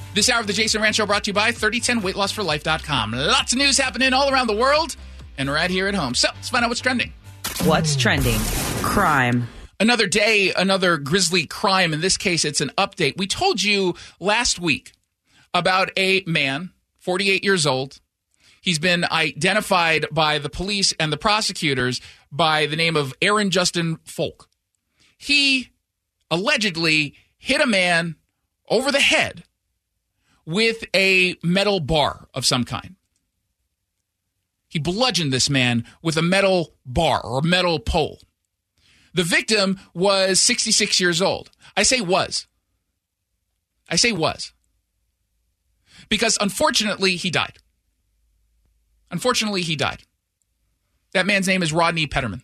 This hour of the Jason Rant Show brought to you by 3010weightlossforlife.com. Lots of news happening all around the world and right here at home. So let's find out what's trending. What's trending? Crime. Another day, another grisly crime. In this case, it's an update. We told you last week about a man, 48 years old. He's been identified by the police and the prosecutors by the name of Aaron Justin Folk. He allegedly hit a man over the head with a metal bar of some kind. He bludgeoned this man with a metal bar or metal pole. The victim was 66 years old. I say was. Because unfortunately, he died. That man's name is Rodney Petterman.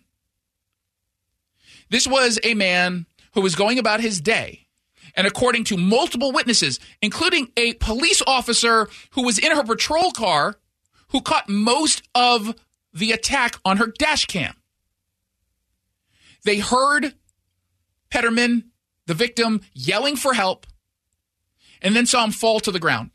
This was a man who was going about his day. And according to multiple witnesses, including a police officer who was in her patrol car, who caught most of the attack on her dash cam, they heard Petterman, the victim, yelling for help, and then saw him fall to the ground.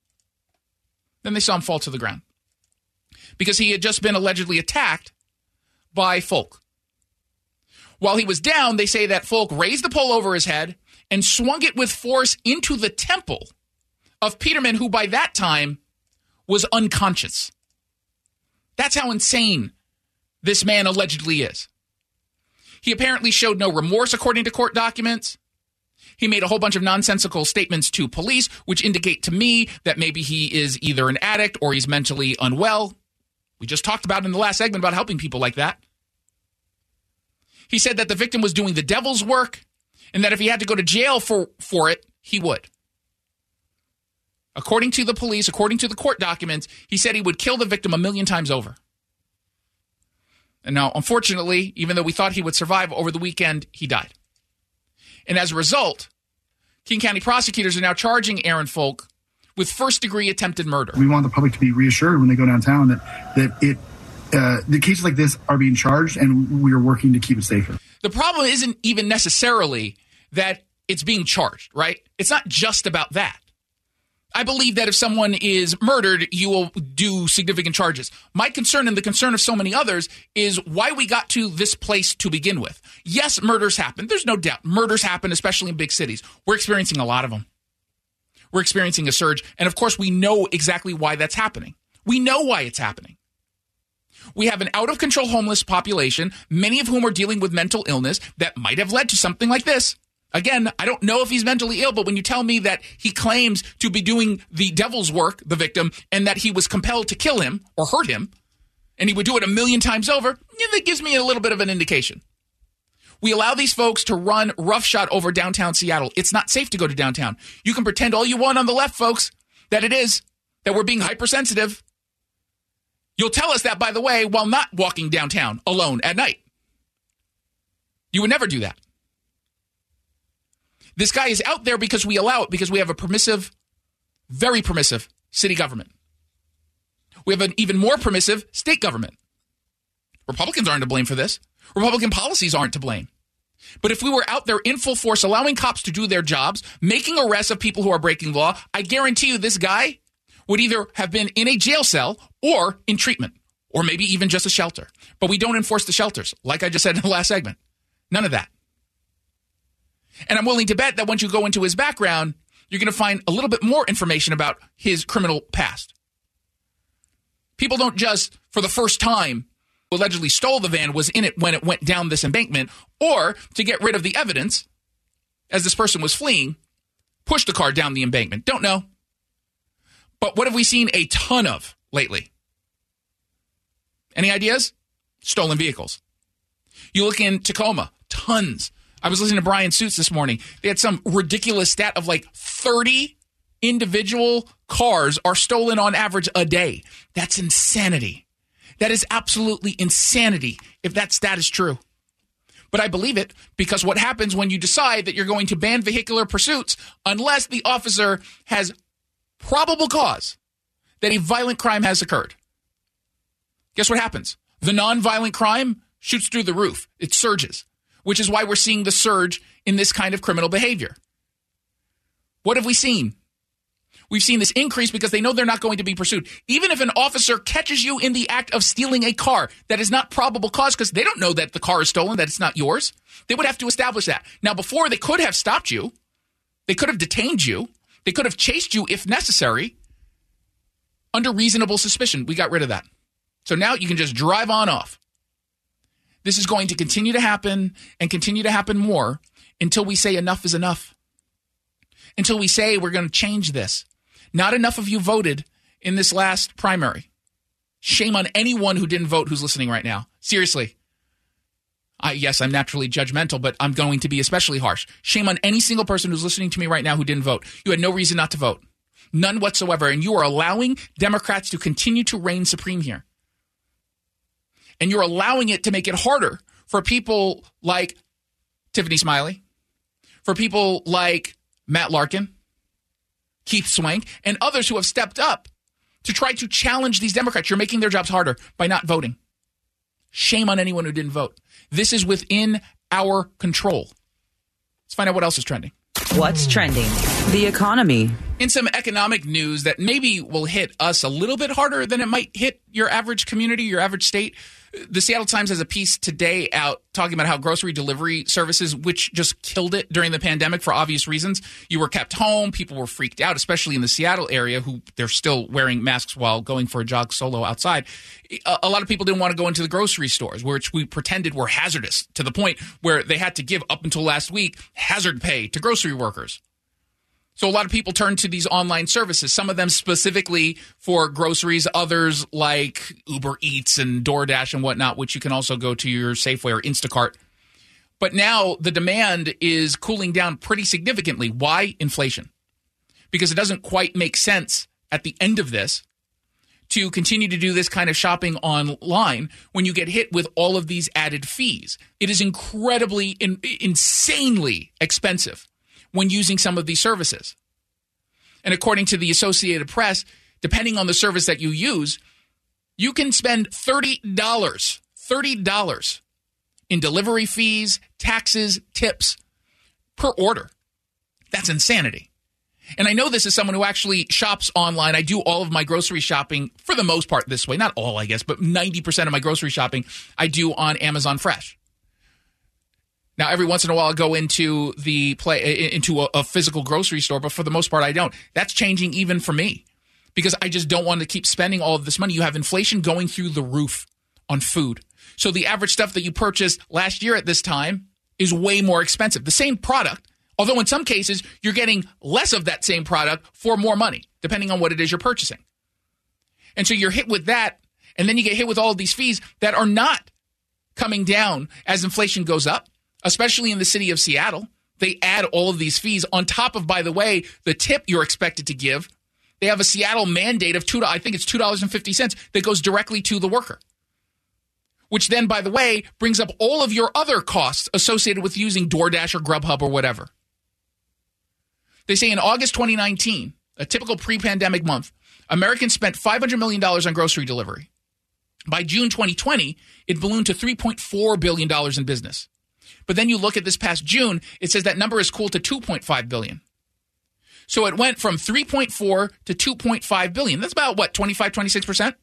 Because he had just been allegedly attacked by Folk. While he was down, they say that Folk raised the pole over his head and swung it with force into the temple of Peterman, who by that time was unconscious. That's how insane this man allegedly is. He apparently showed no remorse, according to court documents. He made a whole bunch of nonsensical statements to police, which indicate to me that maybe he is either an addict or he's mentally unwell. We just talked about in the last segment about helping people like that. He said that the victim was doing the devil's work and that if he had to go to jail for it, he would. According to the police, according to the court documents, he said he would kill the victim 1,000,000 times over. And now, unfortunately, even though we thought he would survive over the weekend, he died. And as a result, King County prosecutors are now charging Aaron Folk with first-degree attempted murder. We want the public to be reassured when they go downtown that the cases like this are being charged, and we are working to keep it safer. The problem isn't even necessarily that it's being charged, right? It's not just about that. I believe that if someone is murdered, you will do significant charges. My concern and the concern of so many others is why we got to this place to begin with. Yes, murders happen. There's no doubt. Murders happen, especially in big cities. We're experiencing a lot of them. We're experiencing a surge. And of course, we know exactly why that's happening. We know why it's happening. We have an out-of-control homeless population, many of whom are dealing with mental illness that might have led to something like this. Again, I don't know if he's mentally ill, but when you tell me that he claims to be doing the devil's work, the victim, and that he was compelled to kill him or hurt him, and he would do it 1,000,000 times over, that gives me a little bit of an indication. We allow these folks to run roughshod over downtown Seattle. It's not safe to go to downtown. You can pretend all you want on the left, folks, that it is, that we're being hypersensitive. You'll tell us that, by the way, while not walking downtown alone at night. You would never do that. This guy is out there because we allow it, because we have a permissive, very permissive city government. We have an even more permissive state government. Republicans aren't to blame for this. Republican policies aren't to blame. But if we were out there in full force, allowing cops to do their jobs, making arrests of people who are breaking the law, I guarantee you this guy would either have been in a jail cell or in treatment, or maybe even just a shelter. But we don't enforce the shelters, like I just said in the last segment. None of that. And I'm willing to bet that once you go into his background, you're going to find a little bit more information about his criminal past. People don't just, for the first time, who allegedly stole the van, was in it when it went down this embankment, or to get rid of the evidence, as this person was fleeing, push the car down the embankment. Don't know. But what have we seen a ton of lately? Any ideas? Stolen vehicles. You look in Tacoma, tons. I was listening to Brian Suits this morning. They had some ridiculous stat of like 30 individual cars are stolen on average a day. That's insanity. That is absolutely insanity if that stat is true. But I believe it because what happens when you decide that you're going to ban vehicular pursuits unless the officer has probable cause that a violent crime has occurred? Guess what happens? The nonviolent crime shoots through the roof. It surges, which is why we're seeing the surge in this kind of criminal behavior. What have we seen? We've seen this increase because they know they're not going to be pursued. Even if an officer catches you in the act of stealing a car, that is not probable cause because they don't know that the car is stolen, that it's not yours. They would have to establish that. Now, before, they could have stopped you. They could have detained you. They could have chased you if necessary under reasonable suspicion. We got rid of that. So now you can just drive on off. This is going to continue to happen and continue to happen more until we say enough is enough. Until we say we're going to change this. Not enough of you voted in this last primary. Shame on anyone who didn't vote who's listening right now. Seriously. Yes, I'm naturally judgmental, but I'm going to be especially harsh. Shame on any single person who's listening to me right now who didn't vote. You had no reason not to vote. None whatsoever. And you are allowing Democrats to continue to reign supreme here. And you're allowing it to make it harder for people like Tiffany Smiley, for people like Matt Larkin, Keith Swank, and others who have stepped up to try to challenge these Democrats. You're making their jobs harder by not voting. Shame on anyone who didn't vote. This is within our control. Let's find out what else is trending. What's trending? The economy. In some economic news that maybe will hit us a little bit harder than it might hit your average community, your average state. The Seattle Times has a piece today out talking about how grocery delivery services, which just killed it during the pandemic for obvious reasons. You were kept home. People were freaked out, especially in the Seattle area, who they're still wearing masks while going for a jog solo outside. A lot of people didn't want to go into the grocery stores, which we pretended were hazardous, to the point where they had to give, up until last week, hazard pay to grocery workers. So a lot of people turn to these online services, some of them specifically for groceries, others like Uber Eats and DoorDash and whatnot, which you can also go to your Safeway or Instacart. But now the demand is cooling down pretty significantly. Why? Inflation. Because it doesn't quite make sense at the end of this to continue to do this kind of shopping online when you get hit with all of these added fees. It is incredibly, insanely expensive when using some of these services. And according to the Associated Press, depending on the service that you use, you can spend $30 in delivery fees, taxes, tips per order. That's insanity. And I know this as someone who actually shops online. I do all of my grocery shopping, for the most part, this way. Not all, I guess, but 90% of my grocery shopping I do on Amazon Fresh. Now, every once in a while, I'll go into a physical grocery store, but for the most part, I don't. That's changing even for me because I just don't want to keep spending all of this money. You have inflation going through the roof on food. So the average stuff that you purchased last year at this time is way more expensive. The same product, although in some cases, you're getting less of that same product for more money, depending on what it is you're purchasing. And so you're hit with that, and then you get hit with all of these fees that are not coming down as inflation goes up. Especially in the city of Seattle, they add all of these fees on top of, by the way, the tip you're expected to give. They have a Seattle mandate of $2.50 that goes directly to the worker, which then, by the way, brings up all of your other costs associated with using DoorDash or Grubhub or whatever. They say in August 2019, a typical pre-pandemic month, Americans spent $500 million on grocery delivery. By June 2020, it ballooned to $3.4 billion in business. But then you look at this past June, it says that number is cooled to $2.5 billion. So it went from 3.4 to 2.5 billion. That's about, 26%?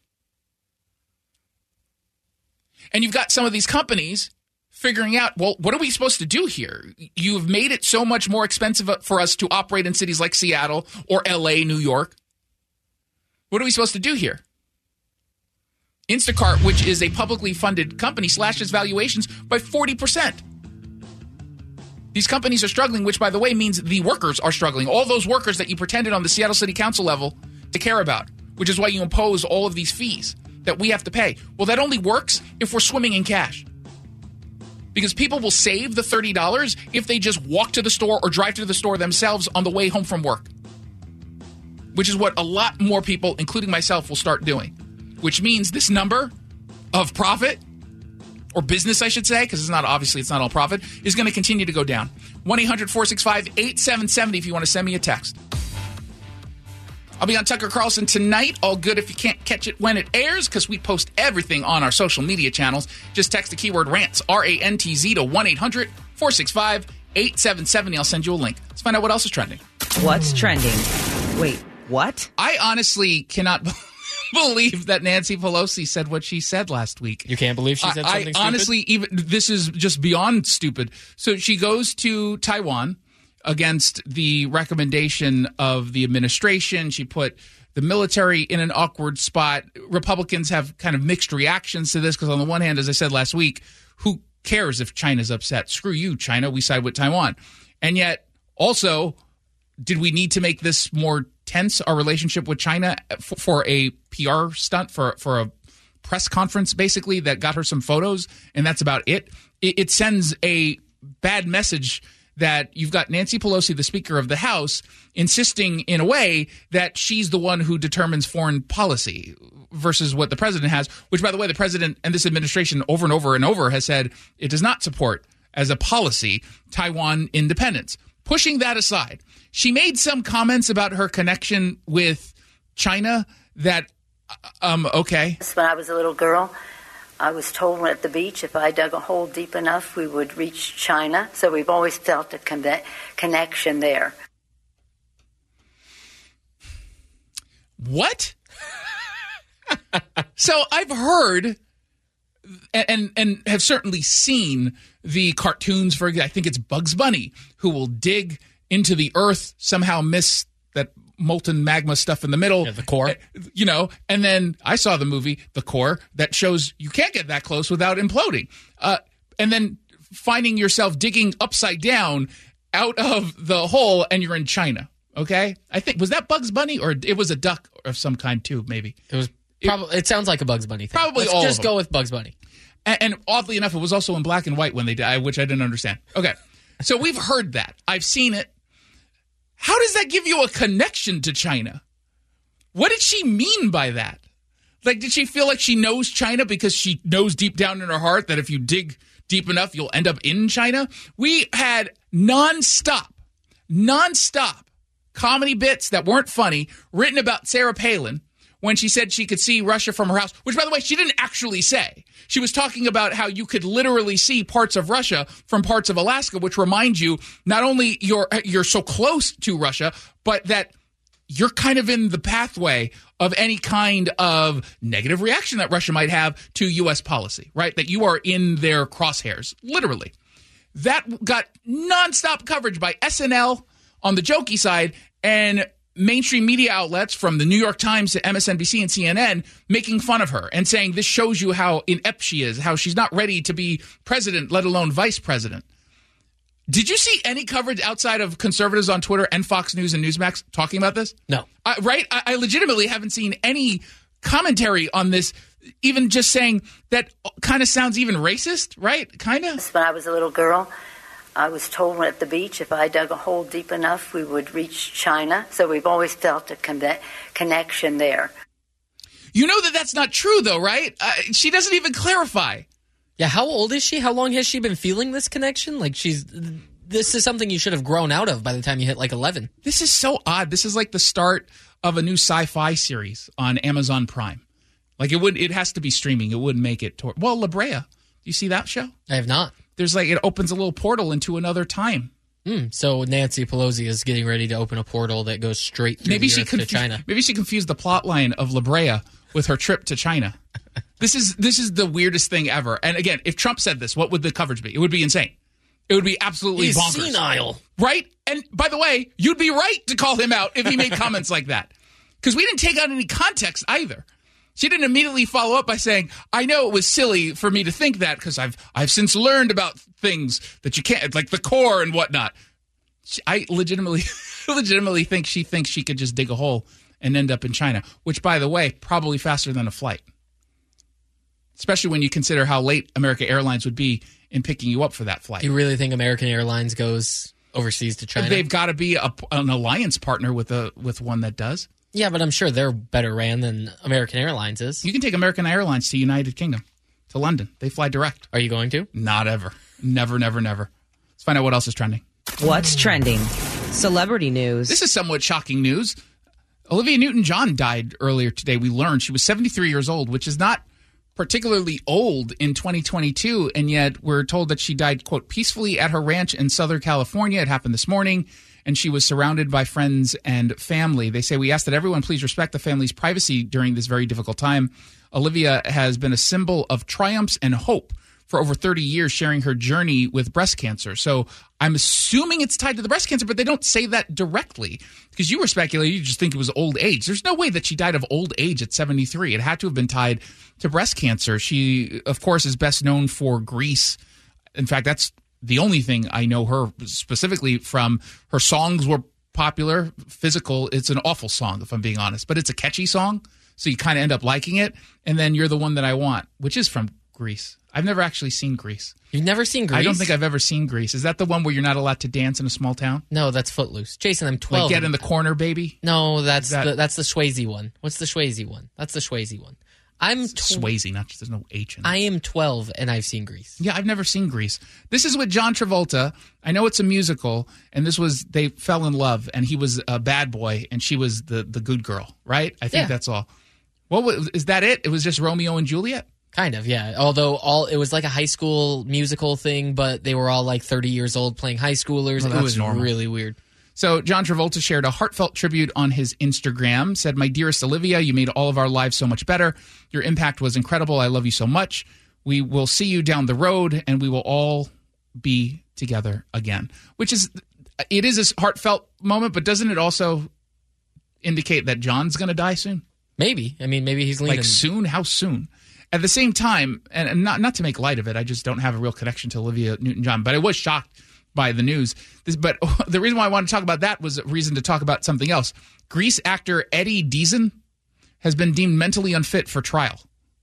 And you've got some of these companies figuring out, well, what are we supposed to do here? You've made it so much more expensive for us to operate in cities like Seattle or LA, New York. What are we supposed to do here? Instacart, which is a publicly funded company, slashes valuations by 40%. These companies are struggling, which, by the way, means the workers are struggling. All those workers that you pretended on the Seattle City Council level to care about, which is why you impose all of these fees that we have to pay. Well, that only works if we're swimming in cash. Because people will save the $30 if they just walk to the store or drive to the store themselves on the way home from work, which is what a lot more people, including myself, will start doing, which means this number of profit, or business, I should say, because it's not all profit, is going to continue to go down. 1-800-465-8770 if you want to send me a text. I'll be on Tucker Carlson tonight. All good if you can't catch it when it airs, because we post everything on our social media channels. Just text the keyword RANTZ, R-A-N-T-Z, to 1-800-465-8770. I'll send you a link. Let's find out what else is trending. What's trending? Wait, What? I honestly cannot believe that Nancy Pelosi said what she said last week. You can't believe she said something stupid? Honestly, even this is just beyond stupid. So she goes to Taiwan against the recommendation of the administration. She put the military in an awkward spot. Republicans have kind of mixed reactions to this because on the one hand, as I said last week, who cares if China's upset? Screw you, China. We side with Taiwan. And yet, also, did we need to make this more tense, our relationship with China, for a PR stunt, for a press conference, basically, that got her some photos, and that's about it? It sends a bad message that you've got Nancy Pelosi, the Speaker of the House, insisting in a way that she's the one who determines foreign policy versus what the president has, which, by the way, the president and this administration over and over and over has said it does not support as a policy Taiwan independence. Pushing that aside, she made some comments about her connection with China that, okay. When I was a little girl, I was told at the beach if I dug a hole deep enough, we would reach China. So we've always felt a connection there. What? So I've heard and have certainly seen the cartoons, for I think it's Bugs Bunny, who will dig into the earth, somehow miss that molten magma stuff in the middle. Yeah, the core. You know, and then I saw the movie, The Core, that shows you can't get that close without imploding. And then finding yourself digging upside down out of the hole and you're in China. Okay? I think, was that Bugs Bunny or it was a duck of some kind too, maybe? It was probably, it sounds like a Bugs Bunny thing. Probably Let's all just of them. go with Bugs Bunny. And oddly enough, it was also in black and white when they died, which I didn't understand. Okay. So we've heard that. I've seen it. How does that give you a connection to China? What did she mean by that? Like, did she feel like she knows China because she knows deep down in her heart that if you dig deep enough, you'll end up in China? We had nonstop comedy bits that weren't funny written about Sarah Palin when she said she could see Russia from her house, which, by the way, she didn't actually say. She was talking about how you could literally see parts of Russia from parts of Alaska, which reminds you not only you're so close to Russia, but that you're kind of in the pathway of any kind of negative reaction that Russia might have to U.S. policy, right? That you are in their crosshairs, literally. That got nonstop coverage by SNL on the jokey side and mainstream media outlets from the New York Times to MSNBC and CNN making fun of her and saying this shows you how inept she is, how she's not ready to be president, let alone vice president. Did you see any coverage outside of conservatives on Twitter and Fox News and Newsmax talking about this? No. Right? I legitimately haven't seen any commentary on this, even just saying that kind of sounds even racist, right? Kind of. When I was a little girl, I was told at the beach if I dug a hole deep enough, we would reach China. So we've always felt a connection there. You know that that's not true, though, right? She doesn't even clarify. Yeah, how old is she? How long has she been feeling this connection? Like this is something you should have grown out of by the time you hit like 11. This is so odd. This is like the start of a new sci-fi series on Amazon Prime. Like it has to be streaming. It wouldn't make it. Well, La Brea. Do you see that show? I have not. There's it opens a little portal into another time. So Nancy Pelosi is getting ready to open a portal that goes straight through the earth to China. Maybe she confused the plot line of La Brea with her trip to China. This is the weirdest thing ever. And again, if Trump said this, what would the coverage be? It would be insane. It would be absolutely He's bonkers. Senile. Right? And by the way, you'd be right to call him out if he made comments like that. Because we didn't take out any context either. She didn't immediately follow up by saying, I know it was silly for me to think that because I've since learned about things that you can't, like the core and whatnot. I legitimately think she thinks she could just dig a hole and end up in China, which, by the way, probably faster than a flight. Especially when you consider how late American Airlines would be in picking you up for that flight. You really think American Airlines goes overseas to China? They've got to be an alliance partner with one that does. Yeah, but I'm sure they're better ran than American Airlines is. You can take American Airlines to United Kingdom, to London. They fly direct. Are you going to? Not ever. Never, never, never. Let's find out what else is trending. What's trending? Celebrity news. This is somewhat shocking news. Olivia Newton-John died earlier today. We learned she was 73 years old, which is not particularly old in 2022, and yet we're told that she died, quote, peacefully at her ranch in Southern California. It happened this morning. and she was surrounded by friends and family. They say, we ask that everyone please respect the family's privacy during this very difficult time. Olivia has been a symbol of triumphs and hope for over 30 years, sharing her journey with breast cancer. So I'm assuming it's tied to the breast cancer, but they don't say that directly. Because you were speculating, you just think it was old age. There's no way that she died of old age at 73. It had to have been tied to breast cancer. She, of course, is best known for Grease. In fact, that's the only thing I know her specifically from. Her songs were popular. Physical, it's an awful song, if I'm being honest. But it's a catchy song, so you kind of end up liking it. And then You're the One That I Want, which is from Grease. I've never actually seen Grease. You've never seen Grease? I don't think I've ever seen Grease. Is that the one where you're not allowed to dance in a small town? No, that's Footloose. Jason, I'm 12. Like Get in the Corner, baby? No, that's the Swayze one. What's the Swayze one? That's the Swayze one. Swayze, not just, there's no H in it. I am 12 and I've seen Grease. Yeah, I've never seen Grease. This is with John Travolta. I know it's a musical, and they fell in love, and he was a bad boy, and she was the good girl, right? I think that's all. Is that it? It was just Romeo and Juliet? Kind of, yeah. Although it was like a high school musical thing, but they were all like 30 years old playing high schoolers. Well, it was normal. Really weird. So John Travolta shared a heartfelt tribute on his Instagram, said, "My dearest Olivia, you made all of our lives so much better. Your impact was incredible. I love you so much. We will see you down the road, and we will all be together again." It is a heartfelt moment, but doesn't it also indicate that John's going to die soon? Maybe. I mean, maybe he's leaving. Like soon? How soon? At the same time, and not to make light of it, I just don't have a real connection to Olivia Newton-John, but I was shocked by the news. But the reason why I wanted to talk about that was a reason to talk about something else. Grease actor Eddie Deezen has been deemed mentally unfit for trial.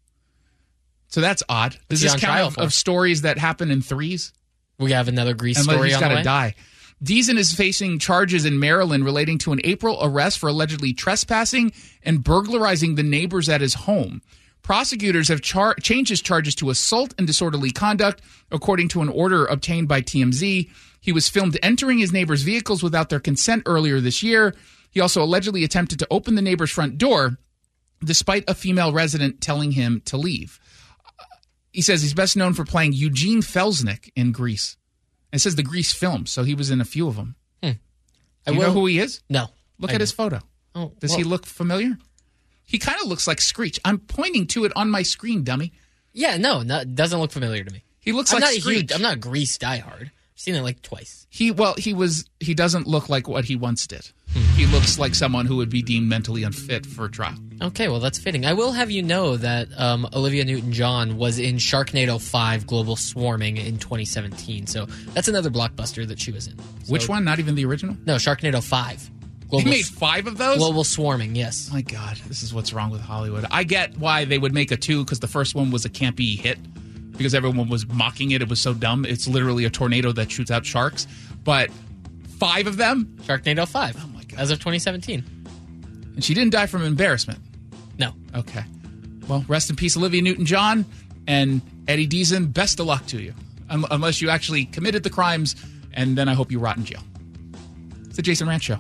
So that's odd. Does this count of stories that happen in threes? We have another Grease story on the way. He's got to die. Deezen is facing charges in Maryland relating to an April arrest for allegedly trespassing and burglarizing the neighbors at his home. Prosecutors have changed his charges to assault and disorderly conduct, according to an order obtained by TMZ. He was filmed entering his neighbors' vehicles without their consent earlier this year. He also allegedly attempted to open the neighbor's front door, despite a female resident telling him to leave. He says he's best known for playing Eugene Felsnick in Grease. It says the Grease film, so he was in a few of them. Do you know who he is? No. Look at his photo. Oh, Does he look familiar? He kind of looks like Screech. I'm pointing to it on my screen, dummy. Yeah, no, doesn't look familiar to me. He looks like Screech. I'm not a Grease diehard. I've seen it like twice. He doesn't look like what he once did. He looks like someone who would be deemed mentally unfit for a trial. Okay, well, that's fitting. I will have you know that Olivia Newton-John was in Sharknado 5 Global Swarming in 2017. So that's another blockbuster that she was in. So, which one? Not even the original? No, Sharknado 5. They made 5 of those? Global Swarming, yes. My God, this is what's wrong with Hollywood. I get why they would make a 2, because the first one was a campy hit, because everyone was mocking it. It was so dumb. It's literally a tornado that shoots out sharks. But 5 of them? Sharknado 5. Oh, my God. As of 2017. And she didn't die from embarrassment? No. Okay. Well, rest in peace, Olivia Newton-John and Eddie Deezen. Best of luck to you. Unless you actually committed the crimes, and then I hope you rot in jail. It's the Jason Ranch Show.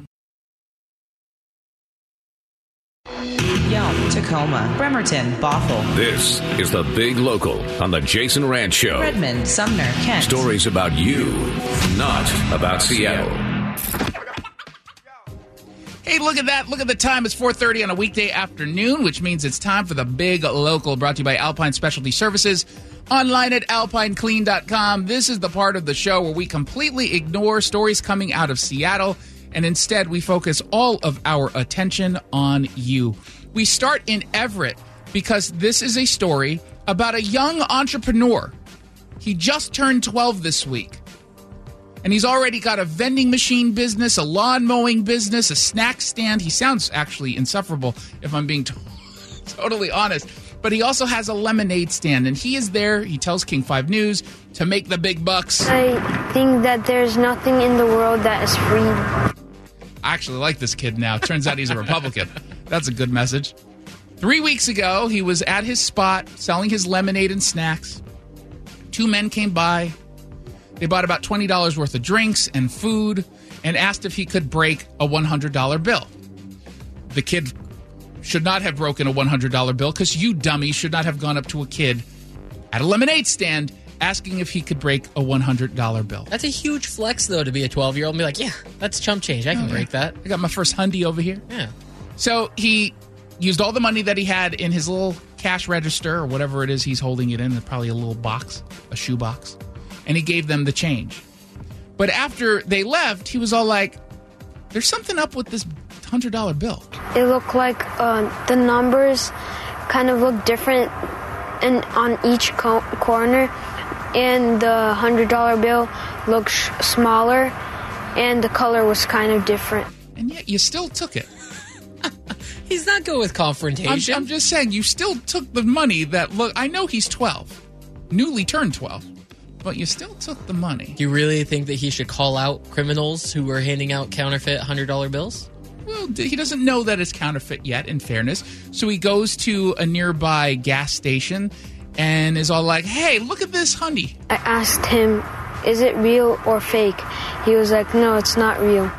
Yelm, Tacoma, Bremerton, Bothell. This is the Big Local on the Jason Ranch Show. Redmond, Sumner, Kent. Stories about you, not about Seattle. Hey, look at that. Look at the time. It's 4:30 on a weekday afternoon, which means it's time for the Big Local, brought to you by Alpine Specialty Services. Online at alpineclean.com. This is the part of the show where we completely ignore stories coming out of Seattle, and instead we focus all of our attention on you. We start in Everett because this is a story about a young entrepreneur. He just turned 12 this week, and he's already got a vending machine business, a lawn mowing business, a snack stand. He sounds actually insufferable, if I'm being totally honest. But he also has a lemonade stand, and he is there, he tells King 5 News, to make the big bucks. I think that there's nothing in the world that is free. I actually like this kid now. Turns out he's a Republican. That's a good message. 3 weeks ago, he was at his spot selling his lemonade and snacks. 2 men came by. They bought about $20 worth of drinks and food and asked if he could break a $100 bill. The kid should not have broken a $100 bill because you dummy should not have gone up to a kid at a lemonade stand asking if he could break a $100 bill. That's a huge flex, though, to be a 12-year-old and be like, yeah, that's chump change. I can break that. I got my first Hyundai over here. Yeah. So he used all the money that he had in his little cash register or whatever it is he's holding it in, probably a little box, a shoe box, and he gave them the change. But after they left, he was all like, there's something up with this $100 bill. It looked like the numbers kind of looked different on each corner, and the $100 bill looked smaller, and the color was kind of different. And yet you still took it. He's not good with confrontation. I'm just saying, you still took the money that, look, I know he's 12, newly turned 12, but you still took the money. Do you really think that he should call out criminals who were handing out counterfeit $100 bills? Well, he doesn't know that it's counterfeit yet, in fairness. So he goes to a nearby gas station and is all like, hey, look at this Hyundai. I asked him, is it real or fake? He was like, no, it's not real.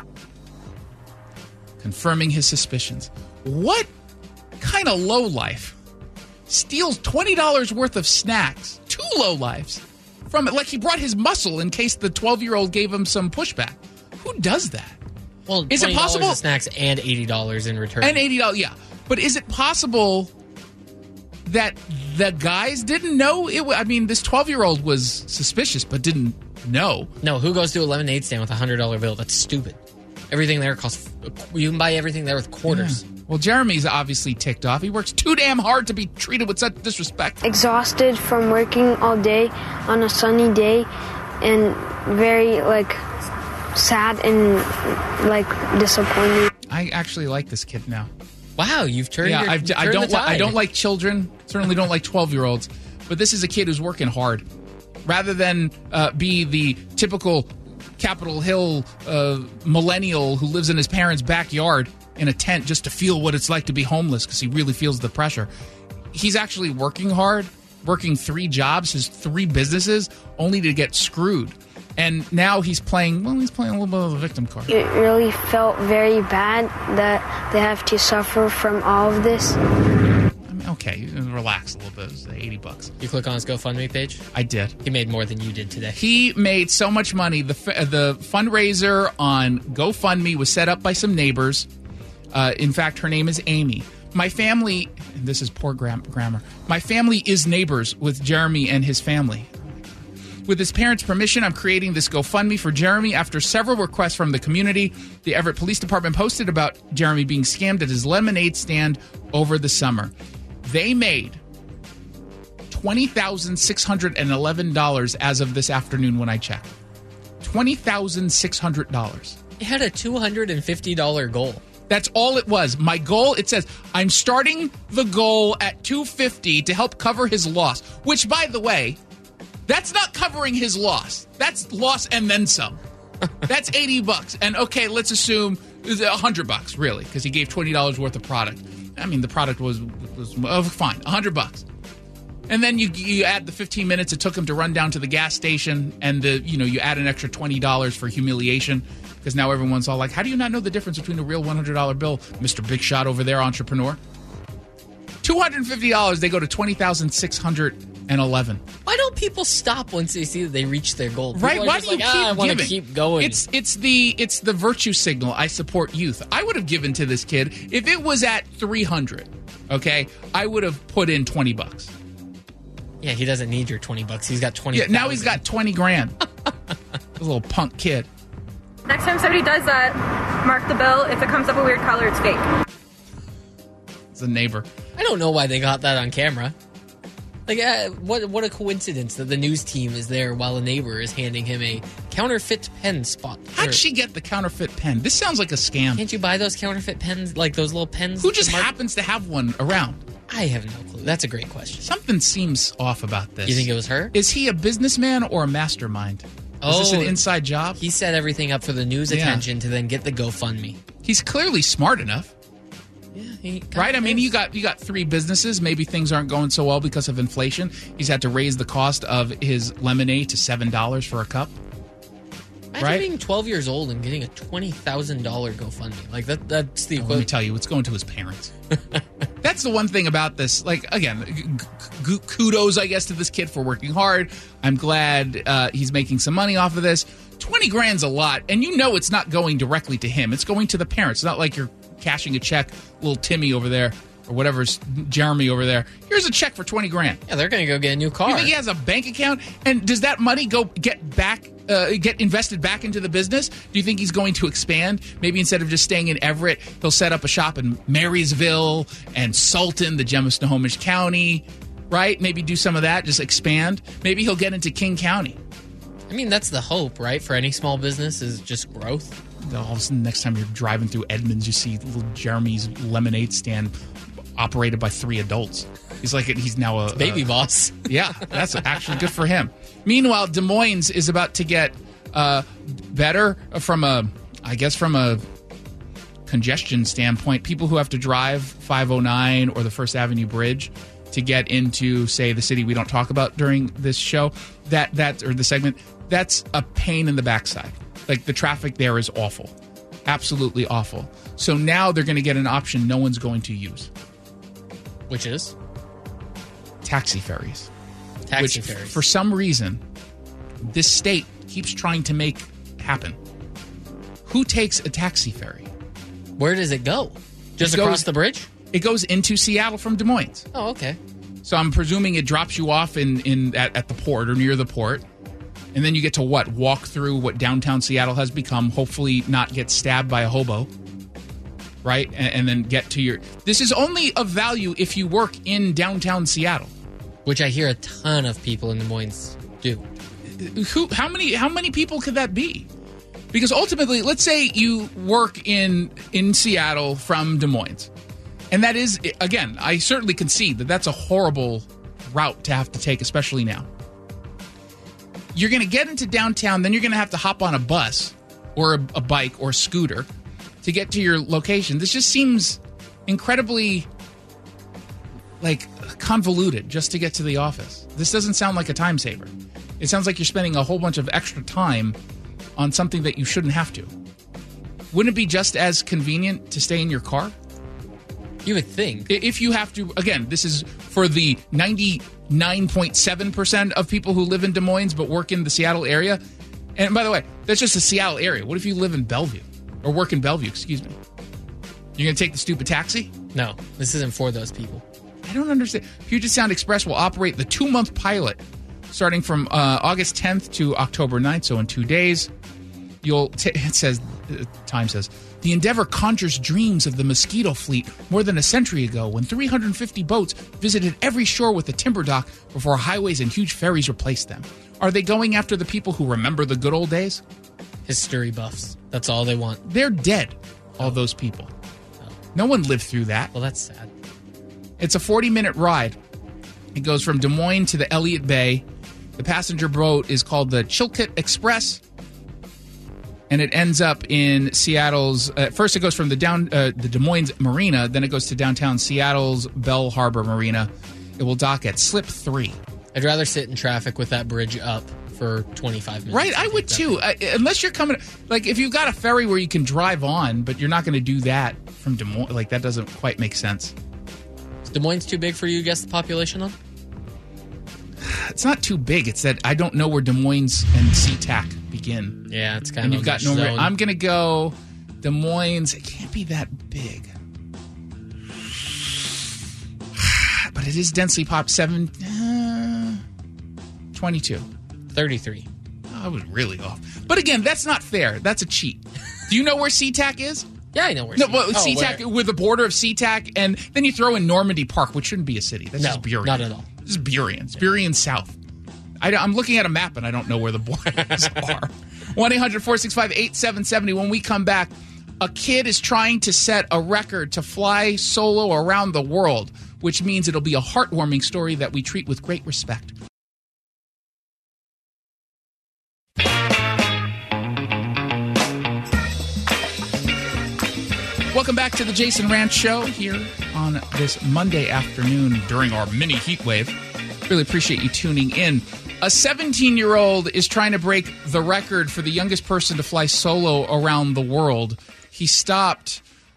Confirming his suspicions. What kind of lowlife steals $20 worth of snacks, 2 lowlifes, from it? Like he brought his muscle in case the 12-year-old gave him some pushback. Who does that? Well, is it possible? $20 snacks and $80 in return. And $80, yeah. But is it possible that the guys didn't know it? I mean, this 12-year-old was suspicious, but didn't know. No, who goes to a lemonade stand with a $100 bill? That's stupid. Everything there costs. You can buy everything there with quarters. Yeah. Well, Jeremy's obviously ticked off. He works too damn hard to be treated with such disrespect. Exhausted from working all day on a sunny day, and very sad and disappointed. I actually like this kid now. Wow, you've turned. Yeah, I don't like children. Certainly don't like 12-year-olds. But this is a kid who's working hard, rather than be the typical Capitol Hill millennial who lives in his parents' backyard in a tent just to feel what it's like to be homeless because he really feels the pressure. He's actually working hard, working 3 jobs, his 3 businesses, only to get screwed. And now he's playing a little bit of a victim card. It really felt very bad that they have to suffer from all of this. I mean, okay, relax a little bit. It was $80. You click on his GoFundMe page? I did. He made more than you did today. He made so much money. The fundraiser on GoFundMe was set up by some neighbors. In fact, her name is Amy. My family, and this is poor grammar, my family is neighbors with Jeremy and his family. With his parents' permission, I'm creating this GoFundMe for Jeremy after several requests from the community. The Everett Police Department posted about Jeremy being scammed at his lemonade stand over the summer. They made $20,611 as of this afternoon when I checked. $20,600. He had a $250 goal. That's all it was. My goal, it says, I'm starting the goal at $250 to help cover his loss, which, by the way, that's not covering his loss. That's loss and then some. That's $80. And okay, let's assume $100, really, because he gave $20 worth of product. I mean, the product was fine, $100. And then you add the 15 minutes it took him to run down to the gas station, and you add an extra $20 for humiliation, because now everyone's all like, how do you not know the difference between a real $100 bill, Mr. Big Shot over there, entrepreneur? $250, they go to $20,611. Why don't people stop once they see that they reach their goal? People right? Why do you keep I want to giving? Keep going. It's the virtue signal. I support youth. I would have given to this kid if it was at $300. Okay, I would have put in $20. Yeah, he doesn't need your $20. He's got 20. Yeah, now he's got $20,000. A little punk kid. Next time somebody does that, mark the bill. If it comes up a weird color, it's fake. It's a neighbor. I don't know why they got that on camera. What a coincidence that the news team is there while a neighbor is handing him a counterfeit pen spot. How'd she get the counterfeit pen? This sounds like a scam. Can't you buy those counterfeit pens, like those little pens? Who just happens to have one around? I have no clue. That's a great question. Something seems off about this. You think it was her? Is he a businessman or a mastermind? Is this an inside job? He set everything up for the news attention to then get the GoFundMe. He's clearly smart enough. Yeah, right? I mean, you got 3 businesses. Maybe things aren't going so well because of inflation. He's had to raise the cost of his lemonade to $7 for a cup. Imagine being 12 years old and getting a $20,000 GoFundMe. Like that's the equivalent. Let me tell you, it's going to his parents. That's the one thing about this. Like, again, kudos, I guess, to this kid for working hard. I'm glad he's making some money off of this. 20 grand's a lot, and you know it's not going directly to him. It's going to the parents. It's not like you're cashing a check, little Timmy over there, or whatever's Jeremy over there. Here's a check for 20 grand. Yeah, they're going to go get a new car. You think he has a bank account? And does that money get invested back into the business? Do you think he's going to expand? Maybe instead of just staying in Everett, he'll set up a shop in Marysville and Sultan, the gem of Snohomish County, right? Maybe do some of that, just expand. Maybe he'll get into King County. I mean, that's the hope, right? For any small business is just growth. All of a sudden, next time you're driving through Edmonds, you see little Jeremy's lemonade stand operated by 3 adults. He's now a baby boss. Yeah, that's actually good for him. Meanwhile, Des Moines is about to get better from a congestion standpoint. People who have to drive 509 or the First Avenue Bridge to get into, say, the city we don't talk about during this show, or the segment, that's a pain in the backside. Like, the traffic there is awful. Absolutely awful. So now they're going to get an option no one's going to use. Which is? Taxi ferries. Taxi ferries. For some reason, this state keeps trying to make happen. Who takes a taxi ferry? Where does it go? Just across the bridge? It goes into Seattle from Des Moines. Oh, okay. So I'm presuming it drops you off at the port or near the port. And then you get to walk through what downtown Seattle has become, hopefully not get stabbed by a hobo, right? And then get to your... This is only of value if you work in downtown Seattle. Which I hear a ton of people in Des Moines do. How many people could that be? Because ultimately, let's say you work in Seattle from Des Moines. And that is, again, I certainly concede that that's a horrible route to have to take, especially now. You're going to get into downtown, then you're going to have to hop on a bus or a bike or scooter to get to your location. This just seems incredibly, convoluted just to get to the office. This doesn't sound like a time saver. It sounds like you're spending a whole bunch of extra time on something that you shouldn't have to. Wouldn't it be just as convenient to stay in your car? You would think. If you have to, again, this is for the 99.7% of people who live in Des Moines but work in the Seattle area. And by the way, that's just the Seattle area. What if you live in Bellevue? Or work in Bellevue, excuse me. You're going to take the stupid taxi? No, this isn't for those people. I don't understand. Puget Sound Express will operate the 2-month pilot starting from August 10th to October 9th, so in 2 days. Time says, the Endeavor conjures dreams of the Mosquito Fleet more than a century ago when 350 boats visited every shore with a timber dock before highways and huge ferries replaced them. Are they going after the people who remember the good old days? History buffs. That's all they want. They're dead, all those people. Oh. No one lived through that. Well, that's sad. It's a 40-minute ride. It goes from Des Moines to the Elliott Bay. The passenger boat is called the Chilkoot Express. And it ends up in Seattle's... first, it goes from the Des Moines Marina. Then it goes to downtown Seattle's Bell Harbor Marina. It will dock at Slip 3. I'd rather sit in traffic with that bridge up for 25 minutes. Right, I would too. Unless you're coming... if you've got a ferry where you can drive on, but you're not going to do that from Des Moines. That doesn't quite make sense. Is Des Moines too big for you to guess the population on? It's not too big. It's that I don't know where Des Moines and SeaTac begin. Yeah, it's kind and of you've got no. I'm going to go Des Moines. It can't be that big, but it is densely populated. 22, 33. I was really off. But again, that's not fair. That's a cheat. Do you know where SeaTac is? Yeah, I know where. SeaTac with the border of SeaTac, and then you throw in Normandy Park, which shouldn't be a city. That's just Burien. Not at all. This is Burien. It's Burien South. I'm looking at a map, and I don't know where the borders are. 1-800-465-8770. When we come back, a kid is trying to set a record to fly solo around the world, which means it'll be a heartwarming story that we treat with great respect. Welcome back to the Jason Ranch Show here on this Monday afternoon during our mini heat wave. Really appreciate you tuning in. A 17-year-old is trying to break the record for the youngest person to fly solo around the world. He stopped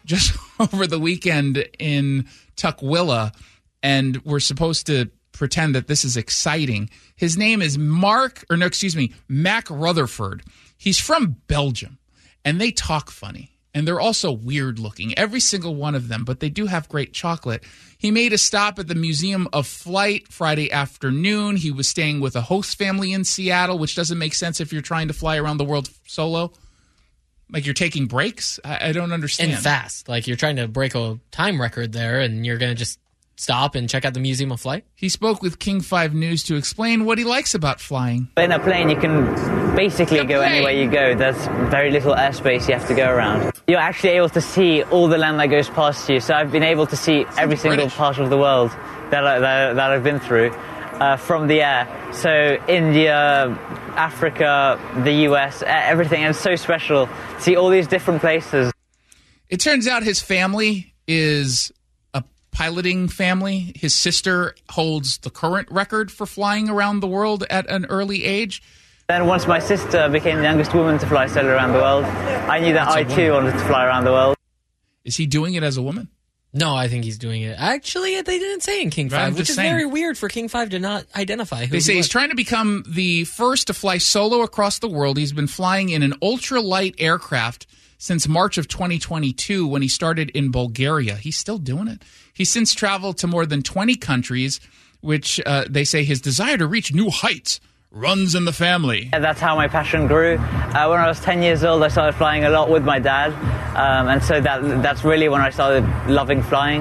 just over the weekend in Tukwila, and we're supposed to pretend that this is exciting. His name is Mac Rutherford. He's from Belgium, and they talk funny. And they're also weird looking, every single one of them, but they do have great chocolate. He made a stop at the Museum of Flight Friday afternoon. He was staying with a host family in Seattle, which doesn't make sense if you're trying to fly around the world solo. Like you're taking breaks? I don't understand. And fast. Like you're trying to break a time record there, and you're going to just stop and check out the Museum of Flight? He spoke with King 5 News to explain what he likes about flying. In a plane, you can basically go anywhere you go. There's very little airspace you have to go around. You're actually able to see all the land that goes past you. So I've been able to see every single part of the world that I've been through from the air. So India, Africa, the US, everything. And it's so special to see all these different places. It turns out his family is piloting family. His sister holds the current record for flying around the world at an early age. Then once my sister became the youngest woman to fly solo around the world, I knew that I too wanted to fly around the world. Is he doing it as a woman? No, I think he's doing it. Actually, they didn't say in King 5, which is very weird for King 5 to not identify who They say he's trying to become the first to fly solo across the world. He's been flying in an ultralight aircraft since March of 2022 when he started in Bulgaria. He's still doing it. He's since traveled to more than 20 countries, which they say his desire to reach new heights runs in the family. That's how my passion grew. When I was 10 years old, I started flying a lot with my dad. And so that's really when I started loving flying.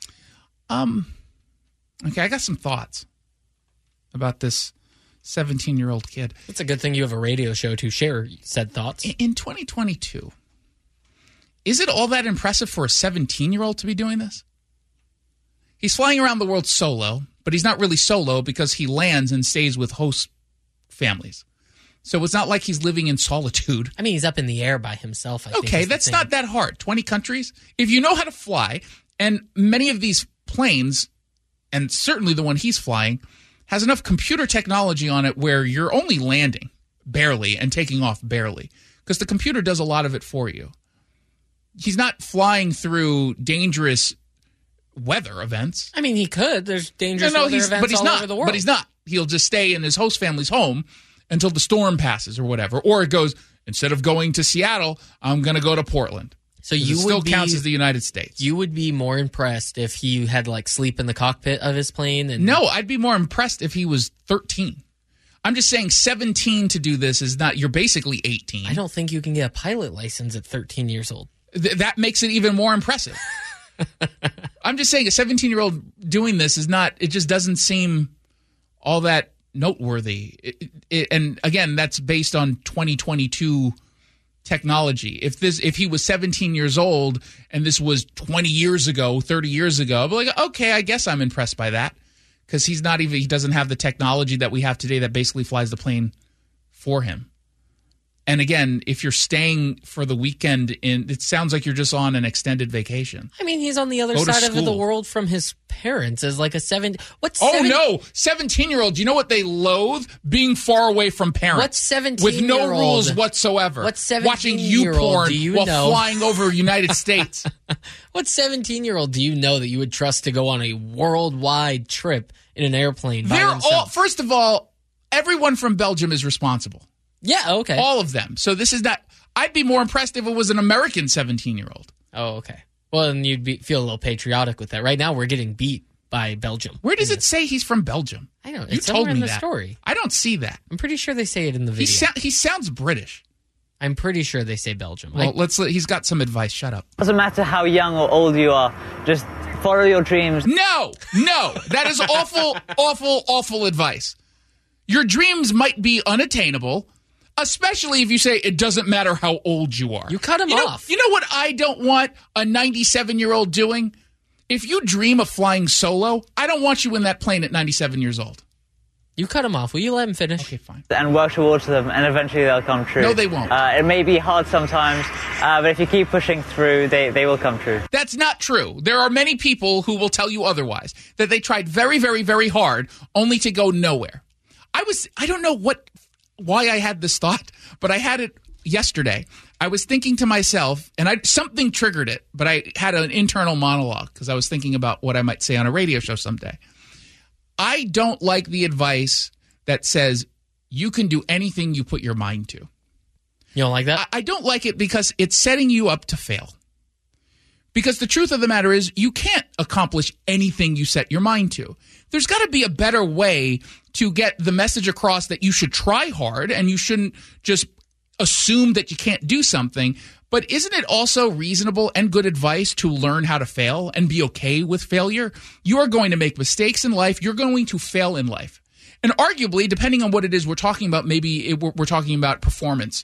Okay, I got some thoughts about this 17-year-old kid. It's a good thing you have a radio show to share said thoughts. In 2022, is it all that impressive for a 17-year-old to be doing this? He's flying around the world solo, but he's not really solo because he lands and stays with host families. So it's not like he's living in solitude. I mean, he's up in the air by himself, I think. Okay, that's not that hard. 20 countries. If you know how to fly, and many of these planes, and certainly the one he's flying, has enough computer technology on it where you're only landing barely and taking off barely because the computer does a lot of it for you. He's not flying through dangerous weather events. I mean, he could. There's dangerous weather events all over the world. But he's not. He'll just stay in his host family's home until the storm passes or whatever. Or it goes, instead of going to Seattle, I'm going to go to Portland. So you still counts as the United States. You would be more impressed if he had like sleep in the cockpit of his plane? No, I'd be more impressed if he was 13. I'm just saying 17 to do this is not, you're basically 18. I don't think you can get a pilot license at 13 years old. That makes it even more impressive. I'm just saying a 17-year-old doing this is not, it just doesn't seem all that noteworthy. And again, that's based on 2022 technology. If he was 17 years old and this was 20 years ago, 30 years ago, I'd be like, okay, I guess I'm impressed by that. Because he doesn't have the technology that we have today that basically flies the plane for him. And again, if you're staying for the weekend, it sounds like you're just on an extended vacation. I mean, he's on the other side of the world from his parents as like a 17-year-old. You know what they loathe? Being far away from parents. What 17-year-old? With no rules whatsoever. What 17-year-old watching YouPorn do you while know? flying over United States. What 17-year-old do you know that you would trust to go on a worldwide trip in an airplane by themselves? First of all, everyone from Belgium is responsible. Yeah, okay. All of them. So this is not... I'd be more impressed if it was an American 17-year-old. Oh, okay. Well, then you'd feel a little patriotic with that. Right now, we're getting beat by Belgium. Where does it say he's from Belgium? I know. You It's told somewhere me in the that. story. I don't see that. I'm pretty sure they say it in the video. He sounds British. I'm pretty sure they say Belgium. Well, he's got some advice. Shut up. Doesn't matter how young or old you are. Just follow your dreams. No. That is awful, awful, awful advice. Your dreams might be unattainable, especially if you say it doesn't matter how old you are. You cut him off. You know what I don't want a 97-year-old doing? If you dream of flying solo, I don't want you in that plane at 97 years old. You cut him off. Will you let him finish? Okay, fine. And work towards them, and eventually they'll come true. No, they won't. It may be hard sometimes, but if you keep pushing through, they will come true. That's not true. There are many people who will tell you otherwise, that they tried very, very, very hard only to go nowhere. I don't know why I had this thought, but I had it yesterday. I was thinking to myself, and something triggered it, but I had an internal monologue because I was thinking about what I might say on a radio show someday. I don't like the advice that says you can do anything you put your mind to. You don't like that? I don't like it because it's setting you up to fail. Because the truth of the matter is you can't accomplish anything you set your mind to. There's got to be a better way to get the message across that you should try hard and you shouldn't just assume that you can't do something. But isn't it also reasonable and good advice to learn how to fail and be okay with failure? You are going to make mistakes in life. You're going to fail in life. And arguably, depending on what it is we're talking about, maybe we're talking about performance,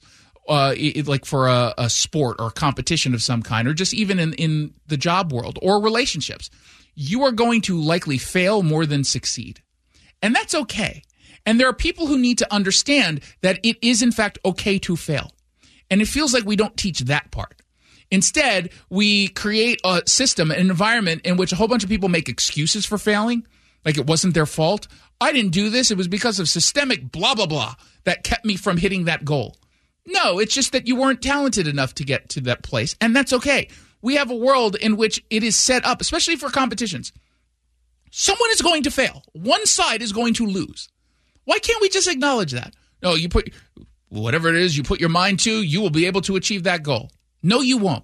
like for a sport or a competition of some kind, or just even in the job world or relationships. You are going to likely fail more than succeed. And that's okay. And there are people who need to understand that it is, in fact, okay to fail. And it feels like we don't teach that part. Instead, we create a system, an environment in which a whole bunch of people make excuses for failing, like it wasn't their fault. I didn't do this. It was because of systemic blah, blah, blah that kept me from hitting that goal. No, it's just that you weren't talented enough to get to that place, and that's okay. We have a world in which it is set up, especially for competitions. Someone is going to fail. One side is going to lose. Why can't we just acknowledge that? No, you put whatever it is you put your mind to, you will be able to achieve that goal. No, you won't.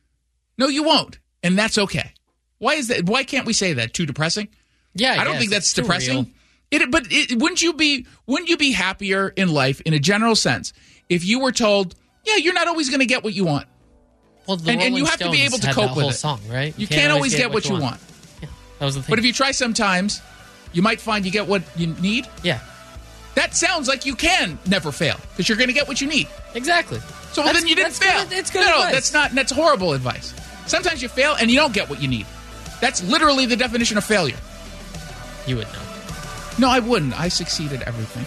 No, you won't, and that's okay. Why is that? Why can't we say that? Too depressing? Yeah, I don't think that's depressing. Wouldn't you be happier in life in a general sense if you were told, yeah, you're not always going to get what you want? Well, and you have to be able to cope with it. Song, right? You can't always get what you want. Yeah, that was the thing. But if you try sometimes, you might find you get what you need. Yeah. That sounds like you can never fail because you're going to get what you need. Exactly. So then you didn't fail. It's good No, advice. that's horrible advice. Sometimes you fail and you don't get what you need. That's literally the definition of failure. You would know. No, I wouldn't. I succeed at everything.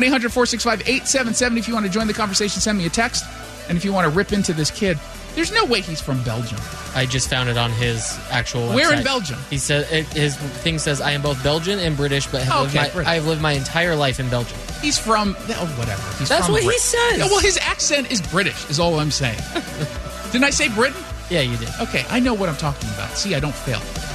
1-800-465-8770 if you want to join the conversation, send me a text. And if you want to rip into this kid, there's no way he's from Belgium. I just found it on his actual website. Where in Belgium? He said his thing says, I am both Belgian and British, but I have lived my entire life in Belgium. He's from... Oh, whatever. That's what he says. Yeah, well, his accent is British, is all I'm saying. Didn't I say Britain? Yeah, you did. Okay, I know what I'm talking about. See, I don't fail.